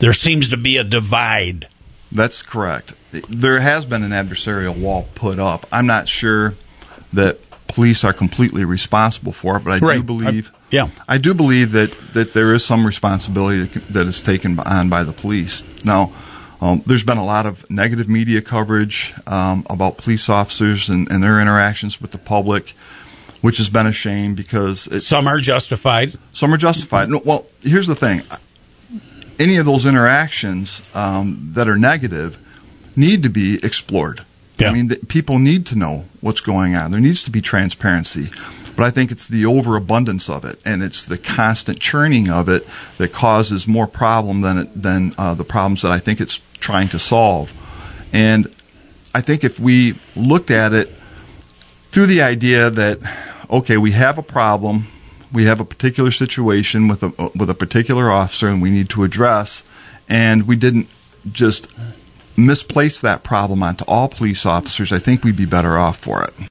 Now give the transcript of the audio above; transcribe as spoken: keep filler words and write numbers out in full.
there seems to be a divide. That's correct. There has been an adversarial wall put up. I'm not sure that police are completely responsible for it, but I right. do believe I, yeah. I do believe that, that there is some responsibility that is taken on by the police. Now, um, there's been a lot of negative media coverage um, about police officers and, and their interactions with the public, which has been a shame because it, some are justified. Some are justified. No, well, here's the thing. Any of those interactions um, that are negative need to be explored. Yeah. I mean, the, people need to know what's going on. There needs to be transparency. But I think it's the overabundance of it, and it's the constant churning of it that causes more problem than it, than uh, the problems that I think it's trying to solve. And I think if we looked at it through the idea that, okay, we have a problem, we have a particular situation with a with a particular officer, and we need to address, and we didn't just misplace that problem onto all police officers, I think we'd be better off for it.